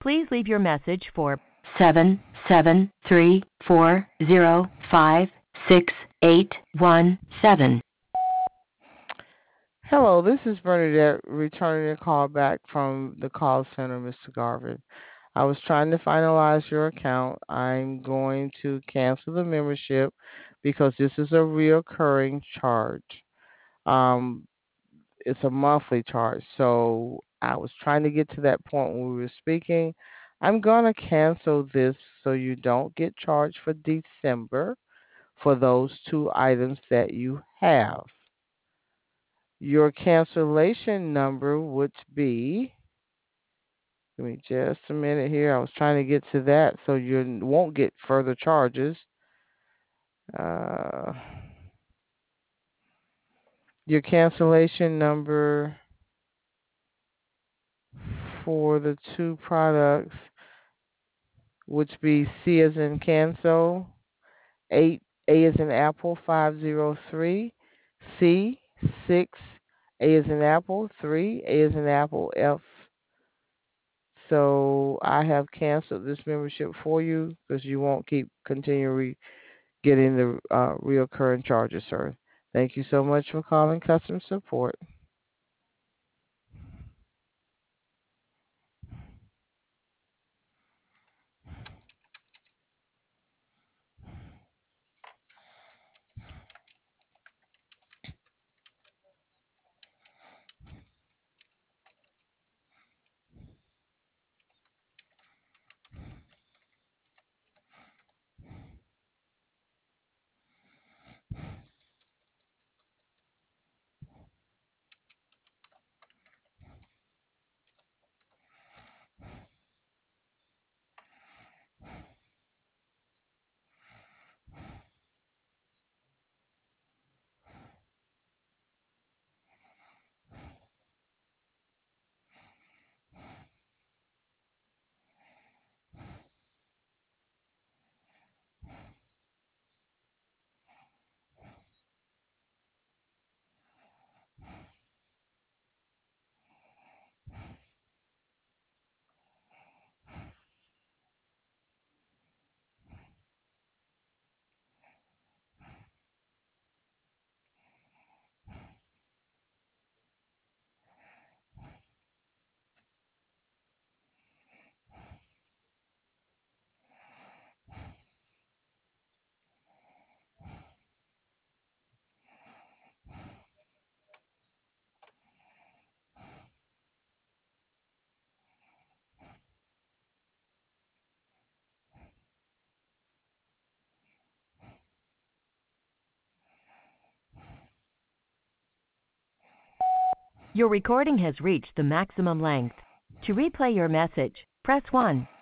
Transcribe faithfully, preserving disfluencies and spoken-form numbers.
Please leave your message for seven seven three four zero five six eight one seven. Hello, this is Bernadette returning a call back from the call center, Mister Garvin. I was trying to finalize your account. I'm going to cancel the membership because this is a reoccurring charge. Um, it's a monthly charge. So I was trying to get to that point when we were speaking. I'm going to cancel this so you don't get charged for December for those two items that you have. Your cancellation number would be, give me just a minute here. I was trying to get to that so you won't get further charges. Uh, your cancellation number for the two products would be C as in cancel, eight, A as in apple, five zero three, C, six, A as in apple, three, A as in apple, F. So I have canceled this membership for you because you won't keep continually getting the uh, reoccurring charges, sir. Thank you so much for calling customer support. your recording has reached the maximum length. To replay your message, press one.